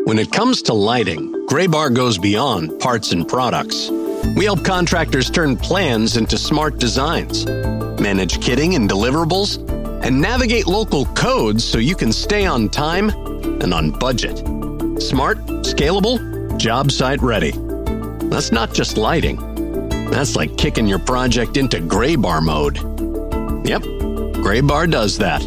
When it comes to lighting, Graybar goes beyond parts and products. We help contractors turn plans into smart designs, manage kitting and deliverables, and navigate local codes so you can stay on time and on budget. Smart, scalable, job site ready. That's not just lighting. That's like kicking your project into Graybar mode. Yep, Graybar does that.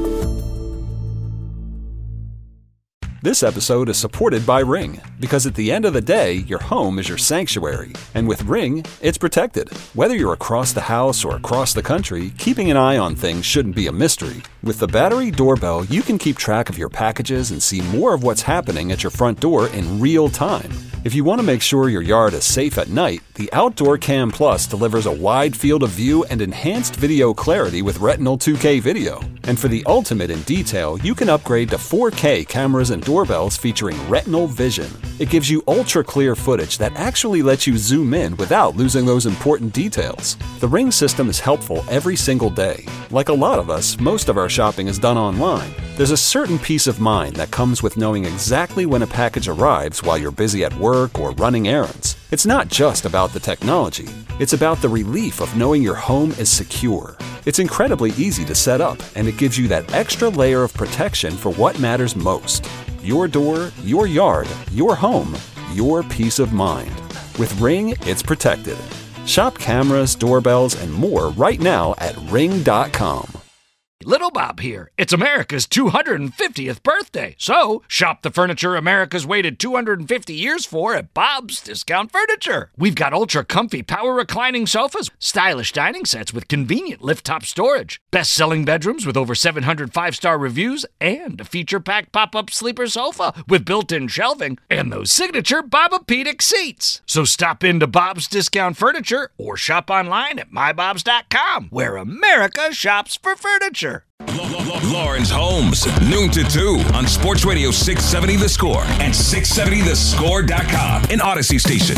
This episode is supported by Ring, because at the end of the day, your home is your sanctuary. And with Ring, it's protected. Whether you're across the house or across the country, keeping an eye on things shouldn't be a mystery. With the battery doorbell, you can keep track of your packages and see more of what's happening at your front door in real time. If you want to make sure your yard is safe at night, the Outdoor Cam Plus delivers a wide field of view and enhanced video clarity with Retinal 2K video. And for the ultimate in detail, you can upgrade to 4K cameras and doorbells featuring Retinal Vision. It gives you ultra-clear footage that actually lets you zoom in without losing those important details. The Ring system is helpful every single day. Like a lot of us, most of our shopping is done online. There's a certain peace of mind that comes with knowing exactly when a package arrives while you're busy at work or running errands. It's not just about the technology. It's about the relief of knowing your home is secure. It's incredibly easy to set up, and it gives you that extra layer of protection for what matters most. Your door, your yard, your home, your peace of mind. With Ring, it's protected. Shop cameras, doorbells, and more right now at Ring.com. Little Bob here. It's America's 250th birthday. So, shop the furniture America's waited 250 years for at Bob's Discount Furniture. We've got ultra-comfy power reclining sofas, stylish dining sets with convenient lift-top storage, best-selling bedrooms with over 700 five-star reviews, and a feature-packed pop-up sleeper sofa with built-in shelving, and those signature Bobapedic seats. So stop into Bob's Discount Furniture or shop online at mybobs.com, where America shops for furniture. Lawrence Holmes, noon to 2 on Sports Radio 670 The Score and 670thescore.com, an Odyssey station.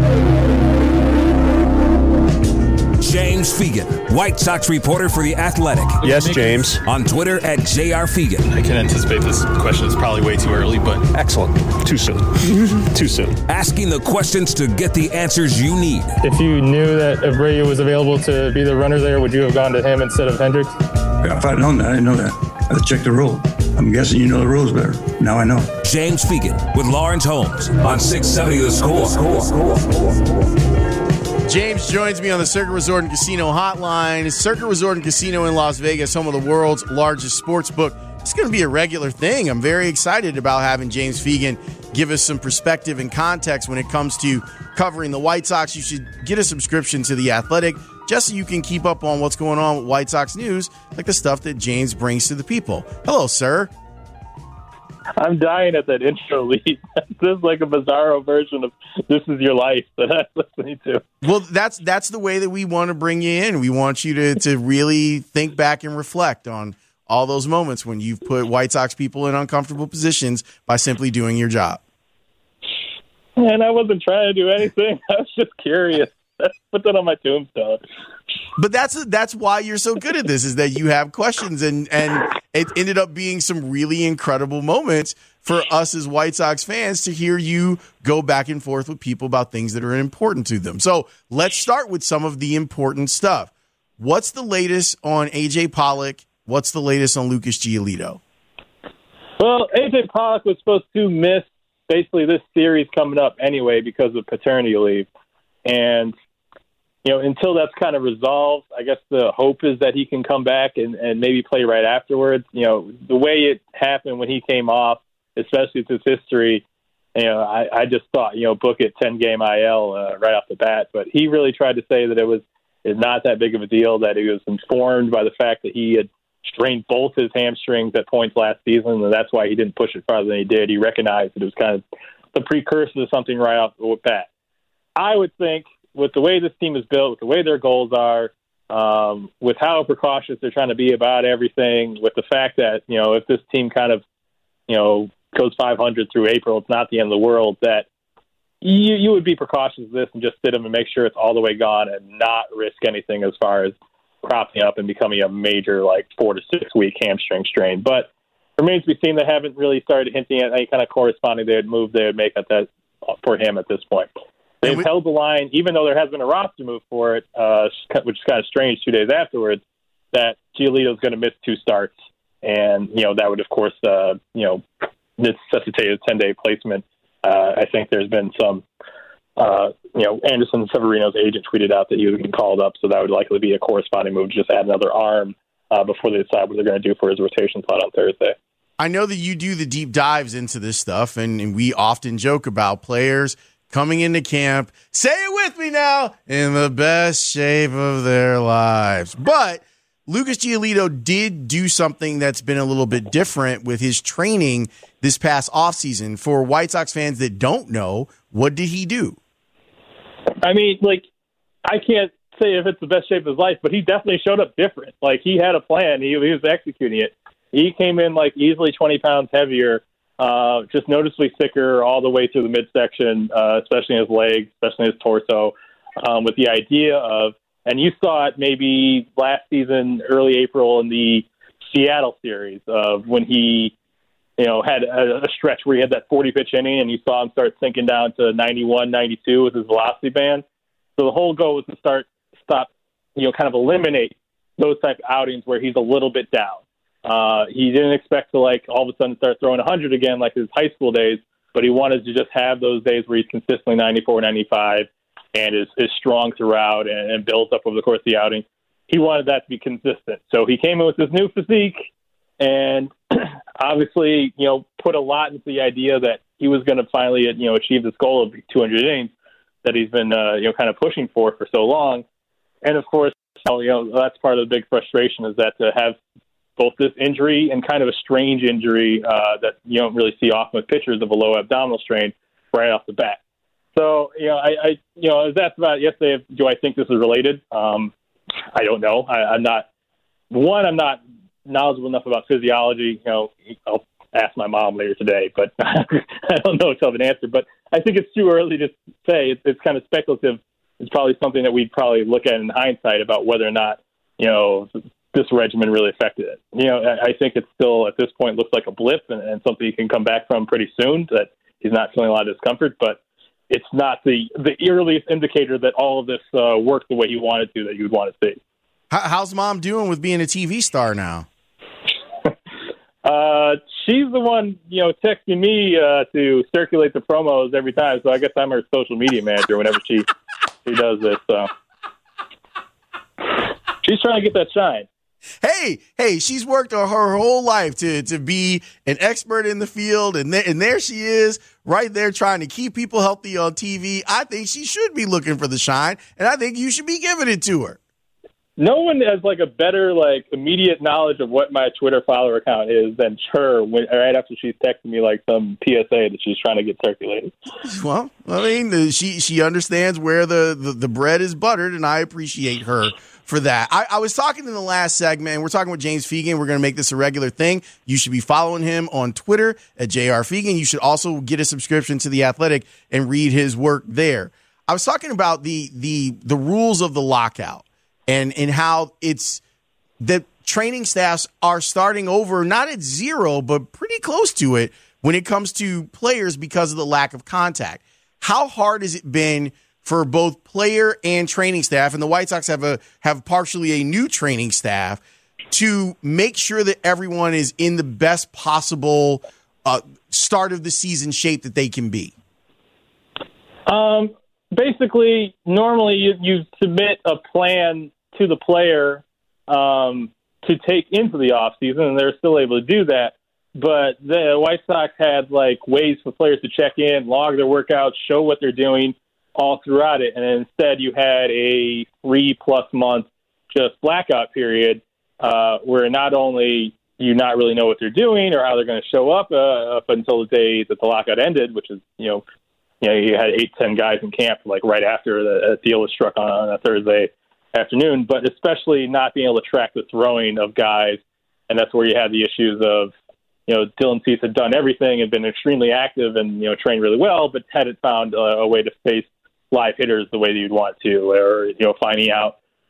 James Fegan, White Sox reporter for The Athletic. Yes, James. On Twitter at JR Fegan. I can anticipate this question is probably way too early, but excellent. Too soon. Too soon. Asking the questions to get the answers you need. If you knew that Abreu was available to be the runner there, would you have gone to him instead of Hendricks? Yeah, if I'd known that, I didn't know that. Let's check the rule. I'm guessing you know the rules better. Now I know. James Fegan with Lawrence Holmes on 670 The Score. James joins me on the Circuit Resort and Casino hotline. Circuit Resort and Casino in Las Vegas, home of the world's largest sports book. It's going to be a regular thing. I'm very excited about having James Fegan give us some perspective and context when it comes to covering the White Sox. You should get a subscription to The Athletic just so you can keep up on what's going on with White Sox news, like the stuff that James brings to the people. Hello, sir. I'm dying at that intro lead. This is like a bizarro version of This Is Your Life that I'm listening to. Well, that's the way that we want to bring you in. We want you to really think back and reflect on all those moments when you've put White Sox people in uncomfortable positions by simply doing your job. And I wasn't trying to do anything. I was just curious. Put that on my tombstone. But that's why you're so good at this, is that you have questions, and it ended up being some really incredible moments for us as White Sox fans to hear you go back and forth with people about things that are important to them. So let's start with some of the important stuff. What's the latest on A.J. Pollock? What's the latest on Lucas Giolito? Well, A.J. Pollock was supposed to miss basically this series coming up anyway because of paternity leave. And, until that's kind of resolved, I guess the hope is that he can come back and maybe play right afterwards. The way it happened when he came off, especially with his history, I just thought, book it 10-game IL right off the bat. But he really tried to say that it's not that big of a deal, that he was informed by the fact that he had strained both his hamstrings at points last season, and that's why he didn't push it farther than he did. He recognized that it was kind of the precursor to something right off the bat. I would think, with the way this team is built, with the way their goals are, with how precautious they're trying to be about everything, with the fact that, if this team kind of, goes 500 through April, it's not the end of the world, that you would be precautious of this and just sit them and make sure it's all the way gone and not risk anything as far as cropping up and becoming a major, 4 to 6 week hamstring strain. But for remains to be seen. They haven't really started hinting at any kind of corresponding move they would make at that for him at this point. They've held the line, even though there has been a roster move for it, which is kind of strange 2 days afterwards, that Giolito's going to miss 2 starts. And, that would, of course, necessitate a 10-day placement. I think there's been some, Anderson Severino's agent tweeted out that he was getting called up, so that would likely be a corresponding move to just add another arm before they decide what they're going to do for his rotation slot on Thursday. I know that you do the deep dives into this stuff, and we often joke about players coming into camp, say it with me now, in the best shape of their lives. But Lucas Giolito did do something that's been a little bit different with his training this past offseason. For White Sox fans that don't know, what did he do? I mean, I can't say if it's the best shape of his life, but he definitely showed up different. He had a plan. He was executing it. He came in easily 20 pounds heavier, just noticeably thicker all the way through the midsection, especially in his legs, especially in his torso, with the idea of, and you saw it maybe last season, early April in the Seattle series of when he, had a stretch where he had that 40-pitch inning and you saw him start sinking down to 91, 92 with his velocity band. So the whole goal was to stop, kind of eliminate those type of outings where he's a little bit down. He didn't expect to all of a sudden start throwing 100 again like his high school days, but he wanted to just have those days where he's consistently 94, 95 and is strong throughout and builds up over the course of the outing. He wanted that to be consistent. So he came in with this new physique and obviously, put a lot into the idea that he was going to finally, achieve this goal of 200 innings that he's been, kind of pushing for so long. And of course, that's part of the big frustration is that to have both this injury and kind of a strange injury that you don't really see often with pitchers of a low abdominal strain right off the bat. So, I was asked about it yesterday, do I think this is related? I don't know. I'm not knowledgeable enough about physiology. I'll ask my mom later today, but I don't know if I have an answer. But I think it's too early to say. It's kind of speculative. It's probably something that we'd probably look at in hindsight about whether or not, this regimen really affected it. I think it still, at this point, looks like a blip and something you can come back from pretty soon, that he's not feeling a lot of discomfort. But it's not the earliest indicator that all of this worked the way he wanted to, that you would want to see. How's mom doing with being a TV star now? She's the one, texting me to circulate the promos every time. So I guess I'm her social media manager whenever she does this. So she's trying to get that shine. Hey, she's worked her whole life to be an expert in the field, and there she is right there trying to keep people healthy on TV. I think she should be looking for the shine, and I think you should be giving it to her. No one has a better immediate knowledge of what my Twitter follower account is than her right after she's texting me some PSA that she's trying to get circulated. Well, I mean, she understands where the bread is buttered, and I appreciate her for that. I was talking in the last segment, and we're talking with James Fegan. We're going to make this a regular thing. You should be following him on Twitter at JR Fegan. You should also get a subscription to The Athletic and read his work there. I was talking about the rules of the lockout. And how it's that training staffs are starting over, not at zero, but pretty close to it when it comes to players because of the lack of contact. How hard has it been for both player and training staff, and the White Sox have partially a new training staff, to make sure that everyone is in the best possible start of the season shape that they can be? Basically, normally you submit a plan to the player to take into the offseason, and they're still able to do that. But the White Sox had ways for players to check in, log their workouts, show what they're doing all throughout it. And instead you had a 3+ month just blackout period where not only you not really know what they're doing or how they're going to show up until the day that the lockout ended, which is, you had 8-10 guys in camp right after the deal was struck on a Thursday afternoon, but especially not being able to track the throwing of guys. And that's where you had the issues of, Dylan Cease had done everything, had been extremely active and, trained really well, but hadn't found a way to face live hitters the way that you'd want to, or, finding out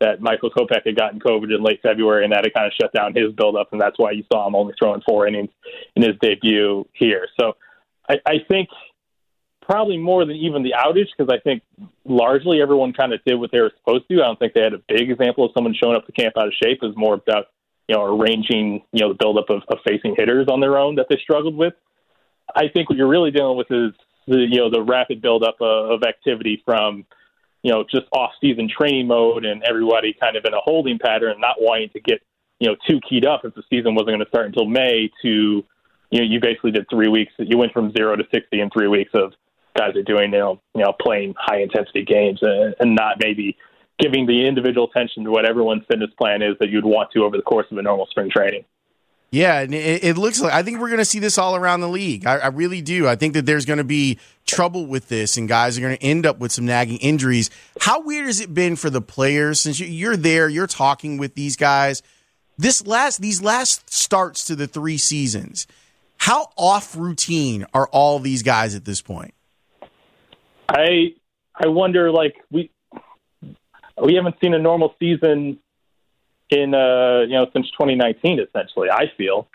that Michael Kopech had gotten COVID in late February, and that had kind of shut down his buildup, and that's why you saw him only throwing 4 innings in his debut here. So I think probably more than even the outage, because I think largely everyone kind of did what they were supposed to. I don't think they had a big example of someone showing up to camp out of shape. It was more about, arranging, the buildup of facing hitters on their own that they struggled with. I think what you're really dealing with is the rapid buildup of activity from, just off-season training mode and everybody kind of in a holding pattern and not wanting to get, too keyed up if the season wasn't going to start until May to, you basically did 3 weeks. You went from 0 to 60 in 3 weeks of guys are doing, playing high-intensity games and not maybe giving the individual attention to what everyone's fitness plan is that you'd want to over the course of a normal spring training. Yeah, and it looks like, I think we're going to see this all around the league. I really do. I think that there's going to be trouble with this, and guys are going to end up with some nagging injuries. How weird has it been for the players, since you're there, you're talking with these guys, these last starts to the 3 seasons? How off routine are all these guys at this point? I wonder, we haven't seen a normal season in since 2019, essentially. I feel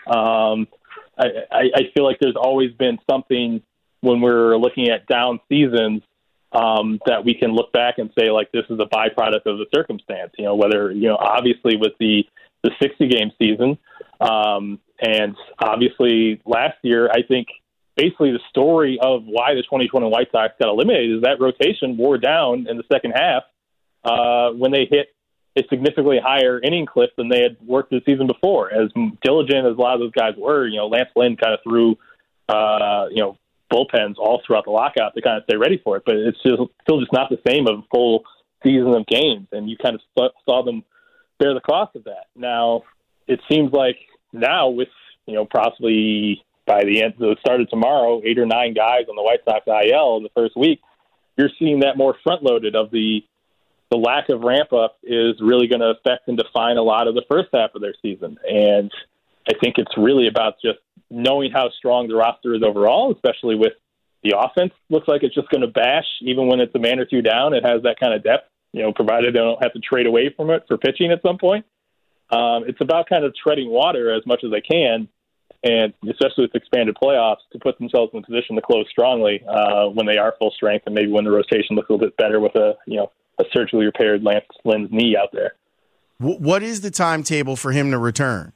I feel like there's always been something when we're looking at down seasons that we can look back and say, this is a byproduct of the circumstance. Whether obviously with the 60-game season, and obviously last year, I think basically the story of why the 2020 White Sox got eliminated is that rotation wore down in the second half when they hit a significantly higher inning clip than they had worked the season before. As diligent as a lot of those guys were, Lance Lynn kind of threw, bullpens all throughout the lockout to kind of stay ready for it. But it's still just not the same of a full season of games, and you kind of saw them bear the cost of that. Now, it seems like now with, possibly by the end, so it started tomorrow, 8 or 9 guys on the White Sox IL in the first week, you're seeing that more front-loaded of the lack of ramp-up is really going to affect and define a lot of the first half of their season. And I think it's really about just knowing how strong the roster is overall, especially with the offense. Looks like it's just going to bash, even when it's a man or two down. It has that kind of depth, provided they don't have to trade away from it for pitching at some point. It's about kind of treading water as much as they can, and especially with expanded playoffs, to put themselves in a position to close strongly when they are full strength, and maybe when the rotation looks a little bit better with a surgically repaired Lance Lynn's knee out there. What is the timetable for him to return?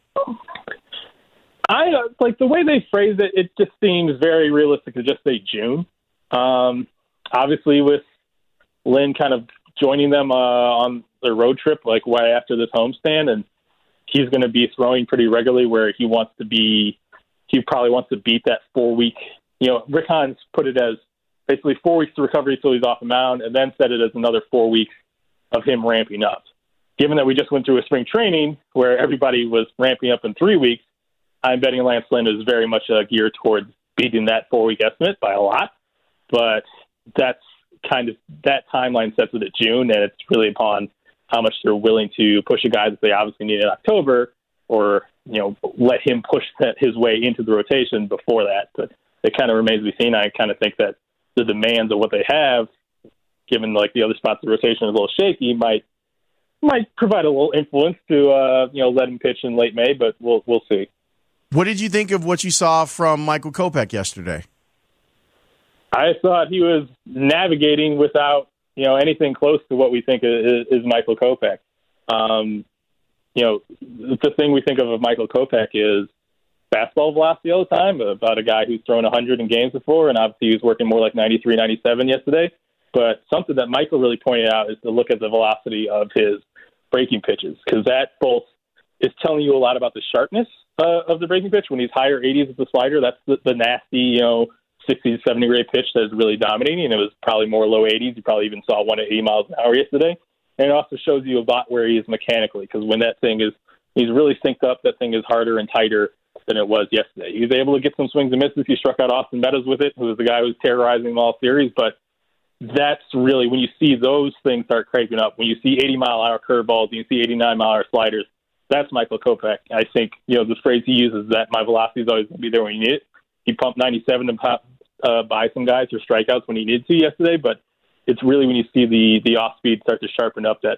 I like the way they phrase it. It just seems very realistic to just say June. Obviously, with Lynn kind of joining them on their road trip, right after this homestand, and he's going to be throwing pretty regularly. Where he probably wants to beat that 4-week. Rick Hahn put it as basically 4 weeks to recovery until he's off the mound, and then set it as another 4 weeks of him ramping up. Given that we just went through a spring training where everybody was ramping up in 3 weeks, I'm betting Lance Lynn is very much geared towards beating that 4-week estimate by a lot. But that's kind of, that timeline sets it at June, and it's really upon how much they're willing to push a guy that they obviously need in October, or let him push his way into the rotation before that. But it kind of remains to be seen. I kind of think that the demands of what they have, given the other spots of the rotation is a little shaky, might provide a little influence to let him pitch in late May, but we'll see. What did you think of what you saw from Michael Kopech yesterday? I thought he was navigating without anything close to what we think is Michael Kopech. The thing we think of Michael Kopech is fastball velocity all the time, about a guy who's thrown 100 in games before, and obviously he was working more like 93, 97 yesterday. But something that Michael really pointed out is to look at the velocity of his breaking pitches, because that both is telling you a lot about the sharpness of the breaking pitch. When he's higher 80s with the slider, that's the nasty, 60 to 70 grade pitch that is really dominating, and it was probably more low 80s. You probably even saw one at 80 miles an hour yesterday. And it also shows you about where he is mechanically, because when that thing he's really synced up, that thing is harder and tighter than it was yesterday. He was able to get some swings and misses. He struck out Austin Meadows with it, who was the guy who was terrorizing them all series. But that's really, when you see those things start cranking up, when you see 80-mile-an-hour curveballs, and you see 89-mile-an-hour sliders, that's Michael Kopech. I think, the phrase he uses is that my velocity is always going to be there when you need it. He pumped 97 to buy some guys for strikeouts when he needed to yesterday, but it's really when you see the off-speed start to sharpen up that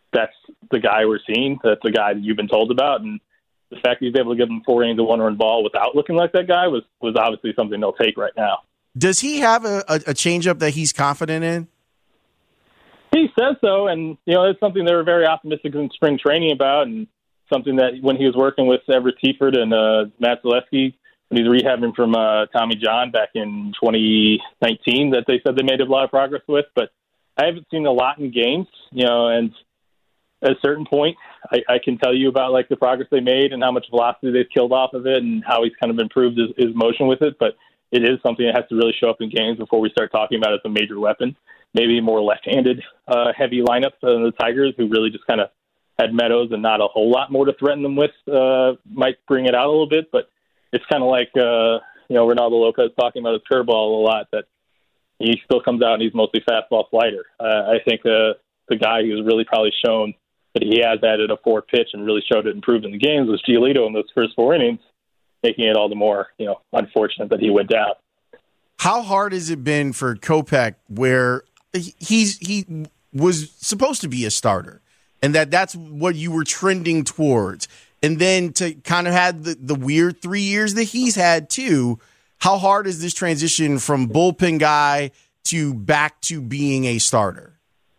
that's the guy we're seeing. That's the guy that you've been told about. And the fact that he's able to give them 4 innings of one-run ball without looking like that guy was obviously something they'll take right now. Does he have a changeup that he's confident in? He says so, and it's something they were very optimistic in spring training about, and something that when he was working with Everett Seaford and Matt Zaleski, when he was rehabbing from Tommy John back in 2019, that they said they made a lot of progress with. But I haven't seen a lot in games, and at a certain point, I can tell you about like the progress they made and how much velocity they've killed off of it and how he's kind of improved his motion with it. But it is something that has to really show up in games before we start talking about it as a major weapon. Maybe a more left-handed heavy lineup than the Tigers, who really just kind of had Meadows and not a whole lot more to threaten them with, might bring it out a little bit. But it's kind of like, Ronaldo Lopez talking about his curveball a lot, that he still comes out and he's mostly fastball slider. I think the guy who's really probably shown that he has added a fourth pitch and really showed it improved in the games was Giolito in those first 4 innings, making it all the more, unfortunate that he went down. How hard has it been for Kopech, where he was supposed to be a starter, and that's what you were trending towards, and then to kind of have the weird 3 years that he's had too? How hard is this transition from bullpen guy to back to being a starter?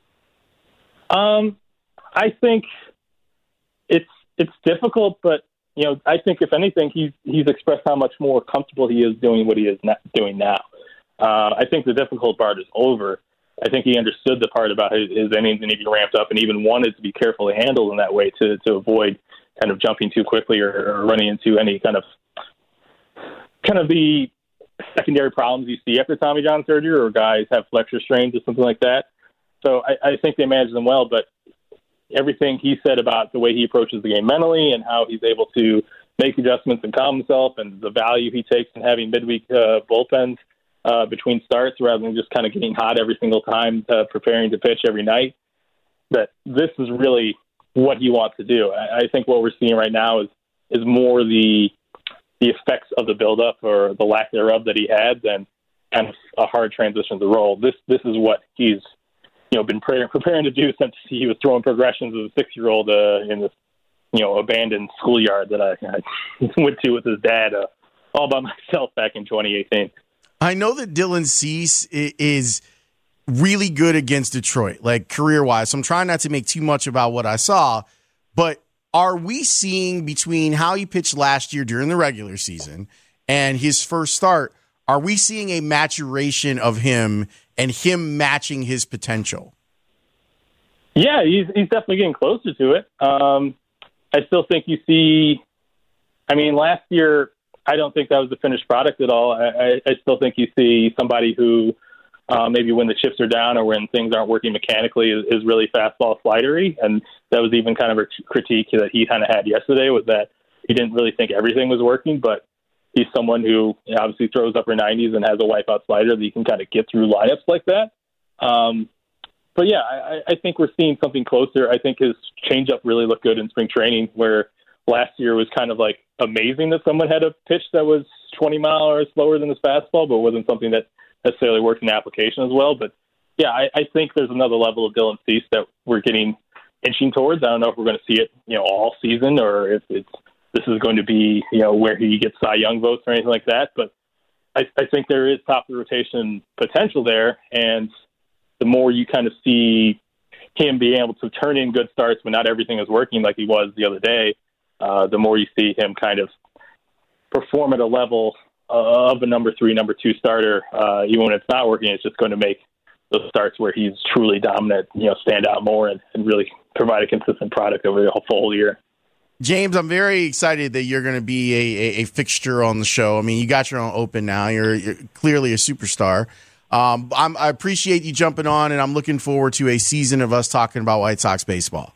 I think it's difficult, but I think if anything, he's expressed how much more comfortable he is doing what he is doing now. I think the difficult part is over. I think he understood the part about his innings and he ramped up and even wanted to be carefully handled in that way to avoid kind of jumping too quickly or running into any kind of the secondary problems you see after Tommy John surgery, or guys have flexor strains or something like that. So I think they managed them well, but everything he said about the way he approaches the game mentally and how he's able to make adjustments and calm himself and the value he takes in having midweek bullpens between starts rather than just kind of getting hot every single time, preparing to pitch every night, that this is really what he wants to do. I think what we're seeing right now is more the effects of the buildup or the lack thereof that he had than kind of a hard transition to the role. This is what he's been preparing to do since he was throwing progressions as a 6-year-old in this, abandoned schoolyard that I went to with his dad all by myself back in 2018. I know that Dylan Cease is really good against Detroit, like career-wise, so I'm trying not to make too much about what I saw, but are we seeing between how he pitched last year during the regular season and his first start, are we seeing a maturation of him and him matching his potential? Yeah, he's definitely getting closer to it. I still think you see, last year, I don't think that was the finished product at all. I still think you see somebody who maybe when the chips are down or when things aren't working mechanically is really fastball slidery. And that was even kind of a critique that he kind of had yesterday, was that he didn't really think everything was working, but he's someone who obviously throws upper 90s and has a wipeout slider that you can kind of get through lineups like that. But yeah, I think we're seeing something closer. I think his changeup really looked good in spring training, where last year was kind of like amazing that someone had a pitch that was 20 miles an hour slower than his fastball, but wasn't something that necessarily worked in application as well. But yeah, I think there's another level of Dylan Cease that we're inching towards. I don't know if we're going to see it, all season, or if this is going to be, where he gets Cy Young votes or anything like that. But I think there is top of the rotation potential there. And the more you kind of see him being able to turn in good starts when not everything is working like he was the other day, the more you see him kind of perform at a level of a number 3, number 2 starter. Even when it's not working, it's just going to make those starts where he's truly dominant, stand out more and really provide a consistent product over the whole year. James, I'm very excited that you're going to be a fixture on the show. You got your own open now. You're clearly a superstar. I appreciate you jumping on, and I'm looking forward to a season of us talking about White Sox baseball.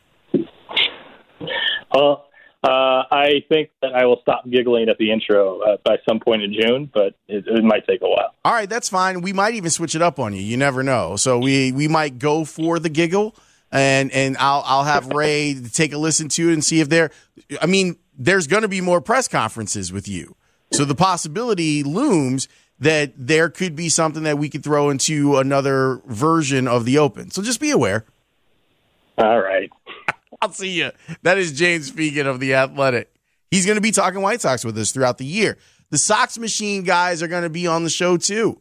I think that I will stop giggling at the intro by some point in June, but it might take a while. All right, that's fine. We might even switch it up on you. You never know. So we might go for the giggle, and I'll have Ray take a listen to it and see if there's going to be more press conferences with you. So the possibility looms that there could be something that we could throw into another version of the Open. So just be aware. All right. I'll see you. That is James Fegan of The Athletic. He's going to be talking White Sox with us throughout the year. The Sox Machine guys are going to be on the show too.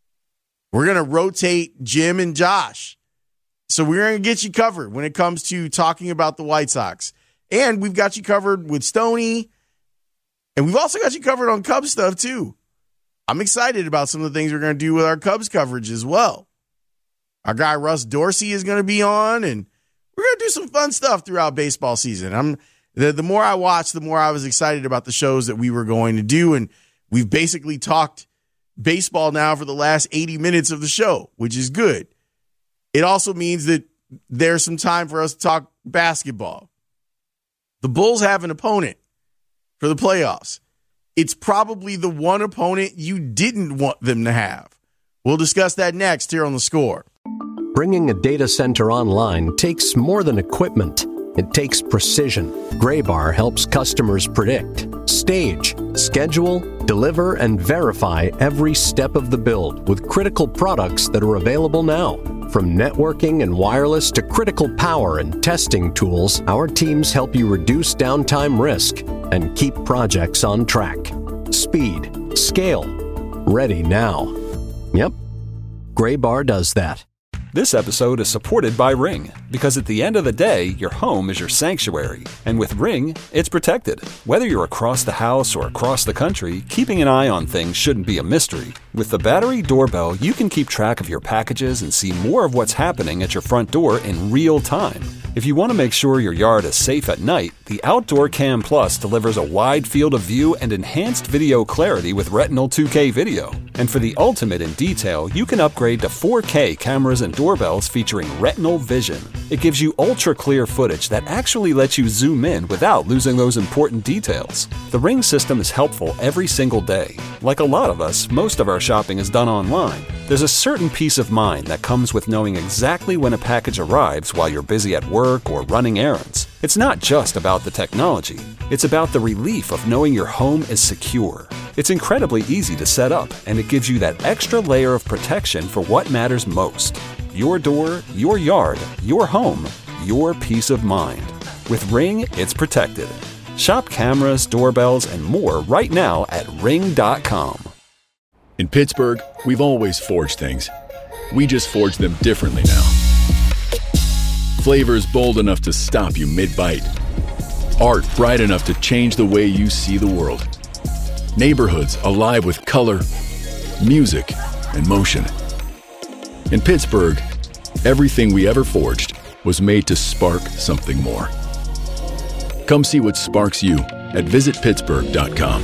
We're going to rotate Jim and Josh. So we're going to get you covered when it comes to talking about the White Sox. And we've got you covered with Stoney. And we've also got you covered on Cubs stuff too. I'm excited about some of the things we're going to do with our Cubs coverage as well. Our guy Russ Dorsey is going to be on, and we're going to do some fun stuff throughout baseball season. The more I watched, the more I was excited about the shows that we were going to do, and we've basically talked baseball now for the last 80 minutes of the show, which is good. It also means that there's some time for us to talk basketball. The Bulls have an opponent for the playoffs. It's probably the one opponent you didn't want them to have. We'll discuss that next here on The Score. Bringing a data center online takes more than equipment. It takes precision. Graybar helps customers predict, stage, schedule, deliver, and verify every step of the build with critical products that are available now. From networking and wireless to critical power and testing tools, our teams help you reduce downtime risk and keep projects on track. Speed, scale, ready now. Yep, Graybar does that. This episode is supported by Ring, because at the end of the day, your home is your sanctuary. And with Ring, it's protected. Whether you're across the house or across the country, keeping an eye on things shouldn't be a mystery. With the battery doorbell, you can keep track of your packages and see more of what's happening at your front door in real time. If you want to make sure your yard is safe at night, the Outdoor Cam Plus delivers a wide field of view and enhanced video clarity with Retinal 2K video. And for the ultimate in detail, you can upgrade to 4K cameras and doorbells featuring Retinal Vision. It gives you ultra-clear footage that actually lets you zoom in without losing those important details. The Ring system is helpful every single day. Like a lot of us, most of our shopping is done online. There's a certain peace of mind that comes with knowing exactly when a package arrives while you're busy at work or running errands. It's not just about the technology. It's about the relief of knowing your home is secure. It's incredibly easy to set up, and it gives you that extra layer of protection for what matters most. Your door, your yard, your home, your peace of mind. With Ring, it's protected. Shop cameras, doorbells, and more right now at Ring.com. In Pittsburgh, we've always forged things. We just forge them differently now. Flavors bold enough to stop you mid-bite. Art bright enough to change the way you see the world. Neighborhoods alive with color, music, and motion. In Pittsburgh, everything we ever forged was made to spark something more. Come see what sparks you at visitpittsburgh.com.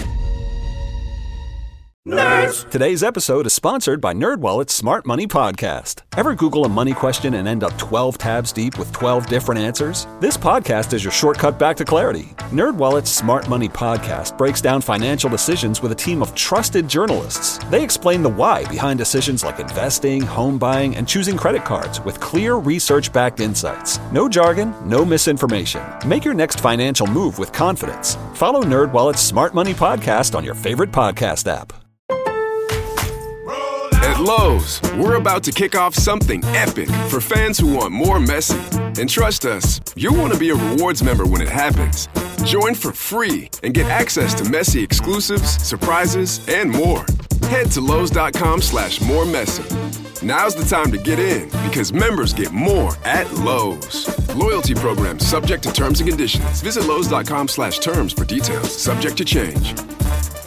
Nerds! Today's episode is sponsored by NerdWallet's Smart Money Podcast. Ever Google a money question and end up 12 tabs deep with 12 different answers? This podcast is your shortcut back to clarity. NerdWallet's Smart Money Podcast breaks down financial decisions with a team of trusted journalists. They explain the why behind decisions like investing, home buying, and choosing credit cards with clear research-backed insights. No jargon, no misinformation. Make your next financial move with confidence. Follow NerdWallet's Smart Money Podcast on your favorite podcast app. At Lowe's, we're about to kick off something epic for fans who want more Messi. And trust us, you'll want to be a rewards member when it happens. Join for free and get access to Messi exclusives, surprises, and more. Head to Lowe's.com/moremessi. Now's the time to get in because members get more at Lowe's. Loyalty program subject to terms and conditions. Visit Lowe's.com/terms for details. Subject to change.